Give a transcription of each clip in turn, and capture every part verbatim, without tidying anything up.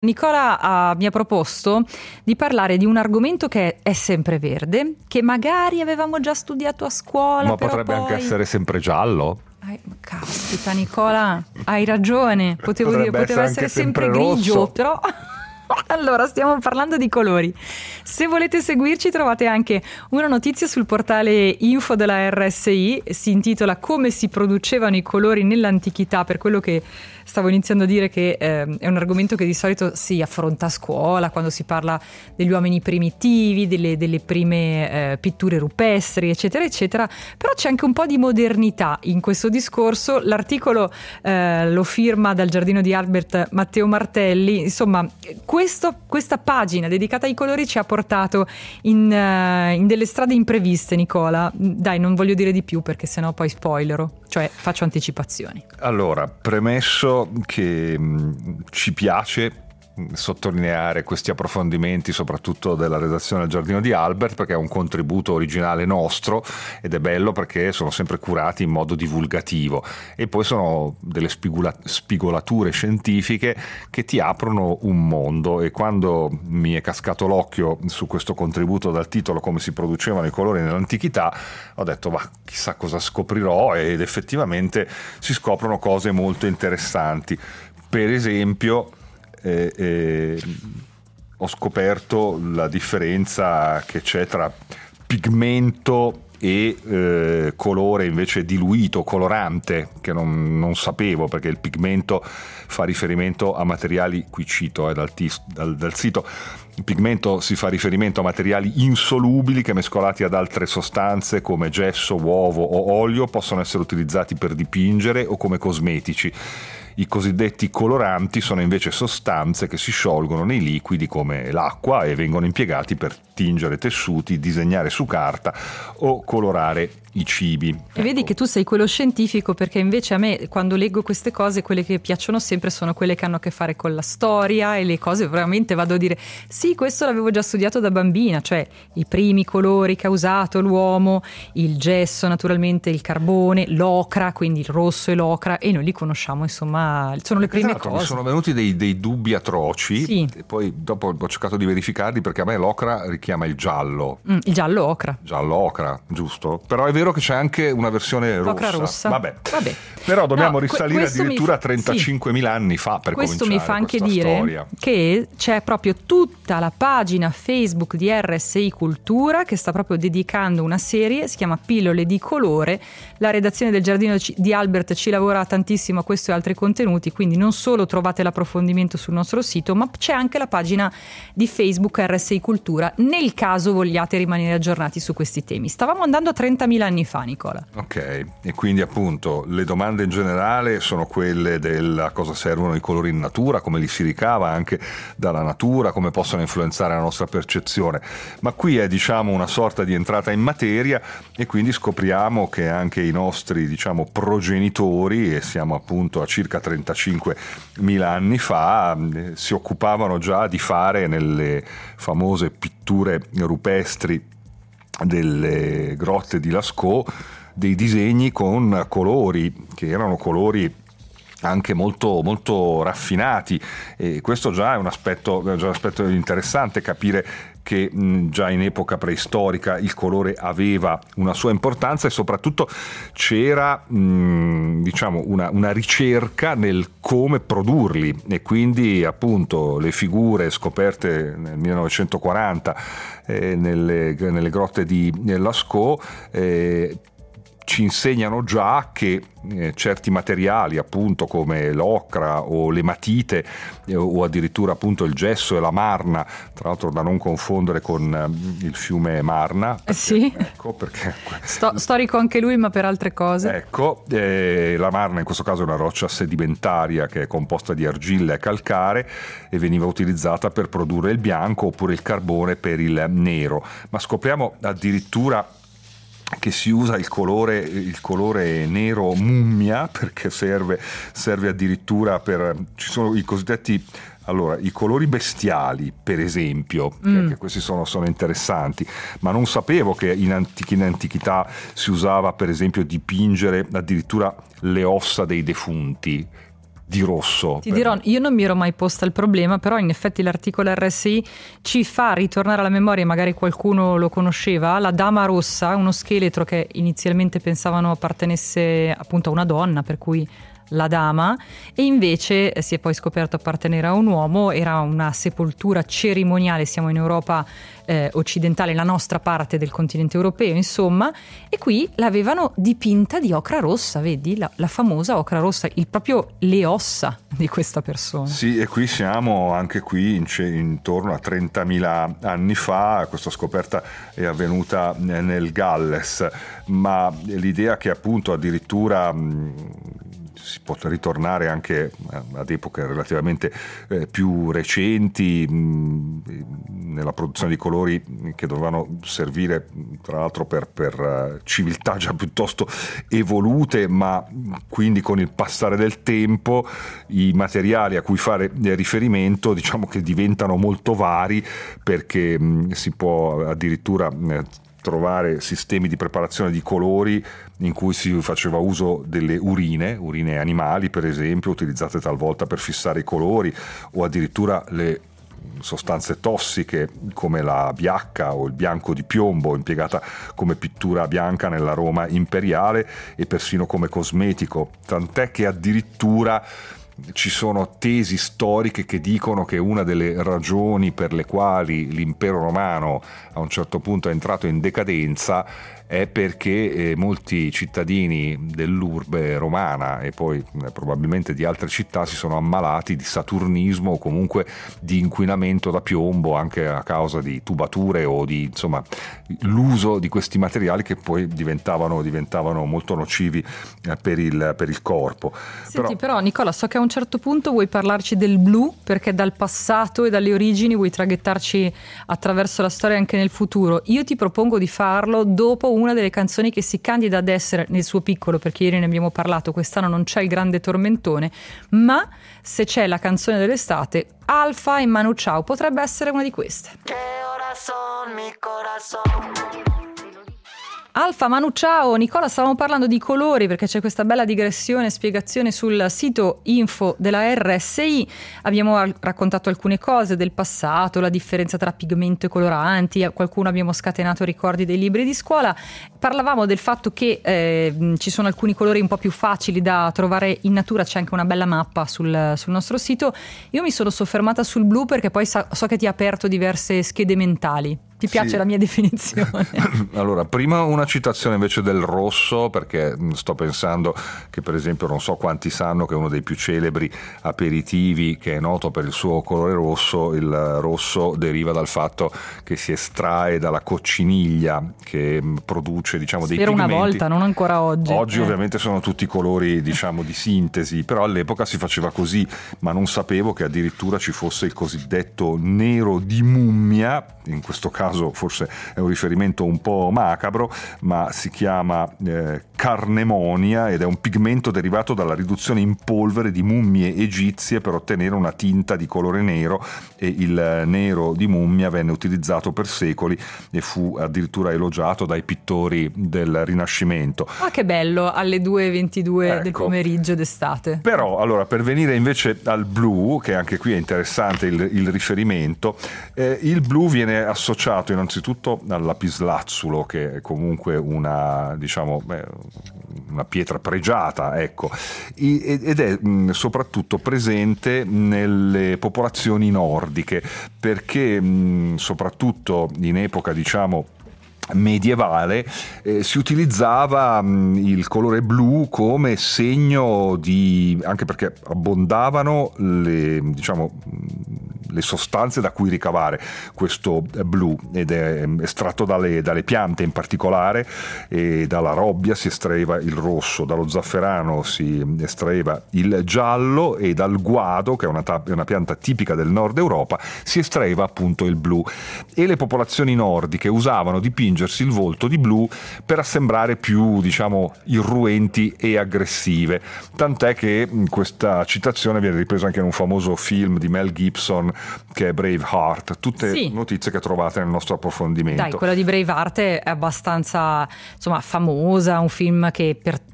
Nicola ha, mi ha proposto di parlare di un argomento che è sempre verde, che magari avevamo già studiato a scuola. Ma però potrebbe poi... anche essere sempre giallo. Ai, caspita Nicola, hai ragione, potevo Potrebbe dire, poteva essere, essere sempre, sempre grigio, rosso. però... Allora, stiamo parlando di colori. Se volete seguirci trovate anche una notizia sul portale info della R S I, si intitola Come si producevano i colori nell'antichità, per quello che stavo iniziando a dire che eh, è un argomento che di solito si affronta a scuola quando si parla degli uomini primitivi, delle, delle prime eh, pitture rupestri, eccetera, eccetera, però c'è anche un po' di modernità in questo discorso. L'articolo eh, lo firma dal Giardino di Albert Matteo Martelli. Insomma, questo, questa pagina dedicata ai colori ci ha portato in, uh, in delle strade impreviste, Nicola. Dai, non voglio dire di più perché sennò poi spoilerò, cioè faccio anticipazioni. Allora, premesso che mh, ci piace sottolineare questi approfondimenti, soprattutto della redazione del Giardino di Albert, perché è un contributo originale nostro ed è bello perché sono sempre curati in modo divulgativo, e poi sono delle spigula- spigolature scientifiche che ti aprono un mondo. E quando mi è cascato l'occhio su questo contributo dal titolo Come si producevano i colori nell'antichità, ho detto ma chissà cosa scoprirò, ed effettivamente si scoprono cose molto interessanti. Per esempio Eh, eh, ho scoperto la differenza che c'è tra pigmento e eh, colore invece diluito, colorante, che non, non sapevo, perché il pigmento fa riferimento a materiali, qui cito eh, dal, tis, dal, dal sito, il pigmento si fa riferimento a materiali insolubili che, mescolati ad altre sostanze come gesso, uovo o olio, possono essere utilizzati per dipingere o come cosmetici. I cosiddetti coloranti sono invece sostanze che si sciolgono nei liquidi come l'acqua e vengono impiegati per tingere tessuti, disegnare su carta o colorare i cibi. E ecco. Vedi che tu sei quello scientifico, perché invece a me, quando leggo queste cose, quelle che piacciono sempre sono quelle che hanno a che fare con la storia e le cose veramente vado a dire sì, questo l'avevo già studiato da bambina, cioè i primi colori che ha usato l'uomo, il gesso naturalmente, il carbone, l'ocra, quindi il rosso e l'ocra, e noi li conosciamo, insomma sono le prime esatto, cose. Mi sono venuti dei, dei dubbi atroci, sì. E poi dopo ho cercato di verificarli, perché a me l'ocra richiama il giallo. Mm, il giallo ocra. Giallo ocra, giusto? Però è vero che c'è anche una versione rossa. Ocra rossa. Vabbè. Vabbè. Però dobbiamo No, risalire addirittura a fa... trentacinquemila sì. anni fa per questo cominciare mi fa anche dire storia. Che c'è proprio tutta la pagina Facebook di R S I Cultura che sta proprio dedicando una serie, si chiama Pillole di colore. La redazione del Giardino di Albert ci lavora tantissimo a questo e altri contenuti, quindi non solo trovate l'approfondimento sul nostro sito, ma c'è anche la pagina di Facebook R S I Cultura, nel caso vogliate rimanere aggiornati su questi temi. Stavamo andando a trentamila anni fa, Nicola. Ok, e quindi appunto le domande in generale sono quelle del cosa servono i colori in natura, come li si ricava anche dalla natura, come possono influenzare la nostra percezione, ma qui è diciamo una sorta di entrata in materia, e quindi scopriamo che anche i nostri diciamo progenitori, e siamo appunto a circa trentacinquemila anni fa, si occupavano già di fare nelle famose pitture rupestri delle grotte di Lascaux dei disegni con colori che erano colori anche molto, molto raffinati, e questo già è un aspetto, già un aspetto interessante, capire che mh, già in epoca preistorica il colore aveva una sua importanza, e soprattutto c'era mh, diciamo una, una ricerca nel come produrli, e quindi appunto le figure scoperte nel millenovecentoquaranta eh, nelle, nelle grotte di Lascaux eh, ci insegnano già che eh, certi materiali, appunto come l'ocra o le matite eh, o addirittura appunto il gesso e la marna, tra l'altro da non confondere con eh, il fiume Marna, perché, sì. ecco, perché Sto, storico anche lui, ma per altre cose. Ecco, eh, la marna in questo caso è una roccia sedimentaria che è composta di argilla e calcare, e veniva utilizzata per produrre il bianco oppure il carbone per il nero, ma scopriamo addirittura che si usa il colore, il colore nero mummia, perché serve, serve addirittura per, ci sono i cosiddetti, allora, i colori bestiali per esempio, mm. che questi sono, sono interessanti, ma non sapevo che in, antichi, in antichità si usava per esempio dipingere addirittura le ossa dei defunti. di rosso. Ti dirò, io non mi ero mai posta il problema, però in effetti l'articolo R S I ci fa ritornare alla memoria, magari qualcuno lo conosceva, la Dama Rossa, uno scheletro che inizialmente pensavano appartenesse appunto a una donna, per cui la dama, e invece si è poi scoperto appartenere a un uomo. Era una sepoltura cerimoniale, siamo in Europa eh, occidentale, la nostra parte del continente europeo insomma, e qui l'avevano dipinta di ocra rossa, vedi, la, la famosa ocra rossa, il proprio le ossa di questa persona. Sì, e qui siamo anche qui in, intorno a trentamila anni fa. Questa scoperta è avvenuta nel Galles, ma l'idea che appunto addirittura mh, si può ritornare anche ad epoche relativamente eh, più recenti, mh, nella produzione di colori che dovevano servire tra l'altro per, per civiltà già piuttosto evolute, ma quindi con il passare del tempo i materiali a cui fare riferimento diciamo che diventano molto vari, perché mh, si può addirittura eh, trovare sistemi di preparazione di colori in cui si faceva uso delle urine, urine animali per esempio, utilizzate talvolta per fissare i colori, o addirittura le sostanze tossiche come la biacca o il bianco di piombo, impiegata come pittura bianca nella Roma imperiale e persino come cosmetico, tant'è che addirittura ci sono tesi storiche che dicono che una delle ragioni per le quali l'impero romano a un certo punto è entrato in decadenza è perché eh, molti cittadini dell'urbe romana e poi eh, probabilmente di altre città si sono ammalati di saturnismo o comunque di inquinamento da piombo, anche a causa di tubature o di insomma l'uso di questi materiali che poi diventavano, diventavano molto nocivi eh, per, il, per il corpo. Senti, però, però Nicola, so che a un certo punto vuoi parlarci del blu, perché dal passato e dalle origini vuoi traghettarci attraverso la storia anche nel futuro. Io ti propongo di farlo dopo una delle canzoni che si candida ad essere nel suo piccolo, perché ieri ne abbiamo parlato, quest'anno non c'è il grande tormentone, ma se c'è la canzone dell'estate, Alfa e Manu Chao potrebbe essere una di queste. Che ora son mi corazón. Alfa, Manu Chao. Nicola, stavamo parlando di colori perché c'è questa bella digressione e spiegazione sul sito info della R S I. Abbiamo raccontato alcune cose del passato, la differenza tra pigmento e coloranti, qualcuno abbiamo scatenato ricordi dei libri di scuola. Parlavamo del fatto che eh, ci sono alcuni colori un po' più facili da trovare in natura, c'è anche una bella mappa sul, sul nostro sito. Io mi sono soffermata sul blu perché poi so, so che ti ha aperto diverse schede mentali. Ti piace sì. La mia definizione? Allora, prima una citazione invece del rosso, perché sto pensando che per esempio non so quanti sanno che uno dei più celebri aperitivi che è noto per il suo colore rosso, il rosso deriva dal fatto che si estrae dalla cocciniglia che produce diciamo dei Spero pigmenti. Una volta, non ancora oggi. Oggi eh. ovviamente sono tutti colori diciamo di sintesi, però all'epoca si faceva così, ma non sapevo che addirittura ci fosse il cosiddetto nero di mummia. In questo caso forse è un riferimento un po' macabro, ma si chiama eh, carnemonia ed è un pigmento derivato dalla riduzione in polvere di mummie egizie per ottenere una tinta di colore nero, e il nero di mummia venne utilizzato per secoli e fu addirittura elogiato dai pittori del Rinascimento. Ah, che bello, alle due e ventidue ecco. Del pomeriggio d'estate. Però allora, per venire invece al blu, che anche qui è interessante il, il riferimento, eh, il blu viene associato innanzitutto al lapislazzulo, che è comunque una diciamo beh, una pietra pregiata, ecco, ed è mh, soprattutto presente nelle popolazioni nordiche, perché mh, soprattutto in epoca diciamo medievale eh, si utilizzava mh, il colore blu come segno di, anche perché abbondavano le diciamo le sostanze da cui ricavare questo blu, ed è estratto dalle, dalle piante in particolare, e dalla robbia si estraeva il rosso, dallo zafferano si estraeva il giallo, e dal guado, che è una, ta- una pianta tipica del nord Europa, si estraeva appunto il blu, e le popolazioni nordiche usavano dipingersi il volto di blu per assembrare più diciamo irruenti e aggressive, tant'è che questa citazione viene ripresa anche in un famoso film di Mel Gibson che è Braveheart, tutte sì. notizie che trovate nel nostro approfondimento. Dai, quella di Braveheart è abbastanza insomma famosa, un film che per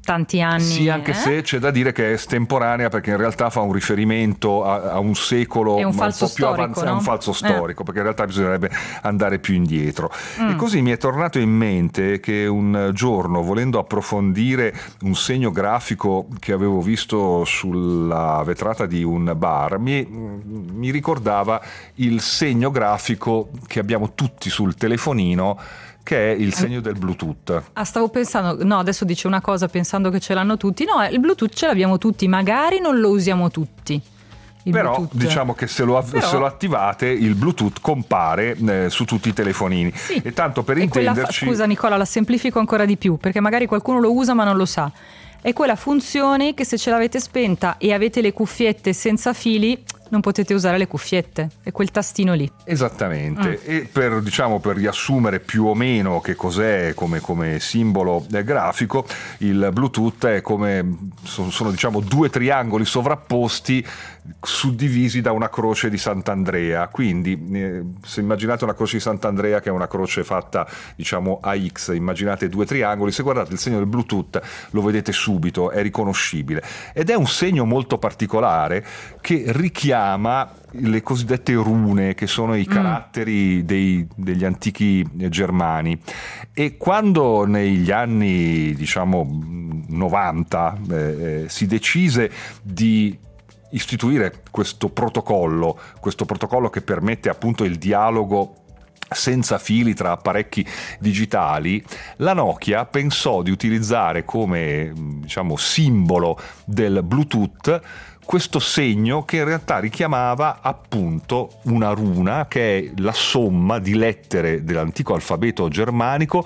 tanti anni. Sì, anche eh? se c'è da dire che è estemporanea, perché in realtà fa un riferimento a, a un secolo, è un, ma falso un po' più storico, avanzato, no? è un falso storico, eh. perché in realtà bisognerebbe andare più indietro. Mm. E così mi è tornato in mente che un giorno, volendo approfondire un segno grafico che avevo visto sulla vetrata di un bar, mi, mi ricordava il segno grafico che abbiamo tutti sul telefonino, che è il segno del Bluetooth. Ah, stavo pensando, no, adesso dice una cosa pensando che ce l'hanno tutti. No, il Bluetooth ce l'abbiamo tutti, magari non lo usiamo tutti. Il Però Bluetooth. diciamo che se lo, Però... se lo attivate, il Bluetooth compare eh, su tutti i telefonini. Sì. E tanto per E intenderci... fa... Scusa Nicola, la semplifico ancora di più, perché magari qualcuno lo usa ma non lo sa. È quella funzione che se ce l'avete spenta e avete le cuffiette senza fili, non potete usare le cuffiette, è quel tastino lì. Esattamente. Mm. E per, diciamo, per riassumere più o meno che cos'è come, come simbolo eh, grafico, il Bluetooth è come sono, sono diciamo due triangoli sovrapposti suddivisi da una croce di Sant'Andrea. Quindi eh, se immaginate una croce di Sant'Andrea, che è una croce fatta diciamo a X, immaginate due triangoli, se guardate il segno del Bluetooth lo vedete subito, è riconoscibile, ed è un segno molto particolare che richiama le cosiddette rune, che sono i caratteri dei, degli antichi germani. E quando negli anni diciamo novanta eh, si decise di istituire questo protocollo, questo protocollo che permette appunto il dialogo senza fili tra apparecchi digitali, la Nokia pensò di utilizzare come diciamo simbolo del Bluetooth questo segno che in realtà richiamava appunto una runa, che è la somma di lettere dell'antico alfabeto germanico,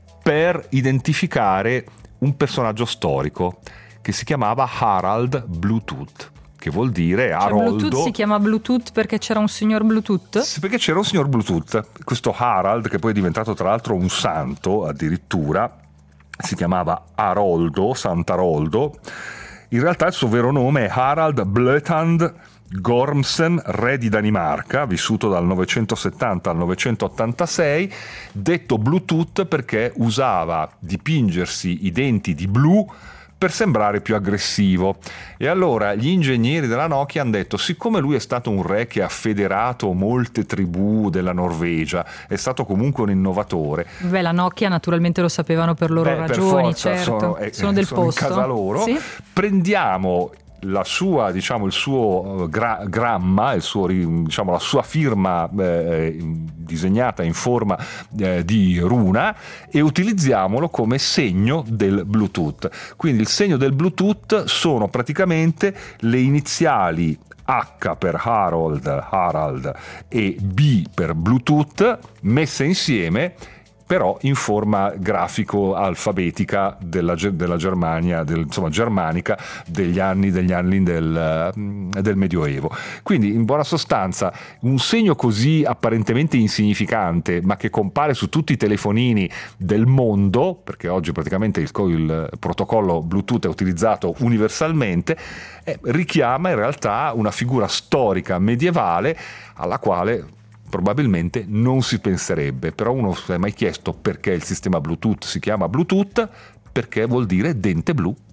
per identificare un personaggio storico che si chiamava Harald Bluetooth, che vuol dire cioè, Aroldo. Bluetooth si chiama Bluetooth perché c'era un signor Bluetooth? Sì, perché c'era un signor Bluetooth, questo Harald, che poi è diventato tra l'altro un santo addirittura, si chiamava Aroldo, Sant'Aroldo. In realtà il suo vero nome è Harald Bløthand Gormsen, re di Danimarca, vissuto dal novecentosettanta al novecentottantasei, detto Bluetooth perché usava dipingersi i denti di blu per sembrare più aggressivo. E allora gli ingegneri della Nokia hanno detto: siccome lui è stato un re che ha federato molte tribù della Norvegia, è stato comunque un innovatore. Beh, la Nokia naturalmente lo sapevano per loro Beh, ragioni, per forza, certo, sono, eh, sono del sono posto. in casa loro. Sì? Prendiamo la sua, diciamo, il suo gra- gramma, il suo, diciamo, la sua firma eh, disegnata in forma eh, di runa, e utilizziamolo come segno del Bluetooth. Quindi il segno del Bluetooth sono praticamente le iniziali H per Harold, Harald e B per Bluetooth messe insieme, però in forma grafico-alfabetica della, della Germania, del, insomma germanica, degli anni, degli anni del, del Medioevo. Quindi in buona sostanza un segno così apparentemente insignificante, ma che compare su tutti i telefonini del mondo, perché oggi praticamente il, il protocollo Bluetooth è utilizzato universalmente, eh, richiama in realtà una figura storica medievale alla quale probabilmente non si penserebbe. Però uno si è mai chiesto perché il sistema Bluetooth si chiama Bluetooth? Perché vuol dire dente blu.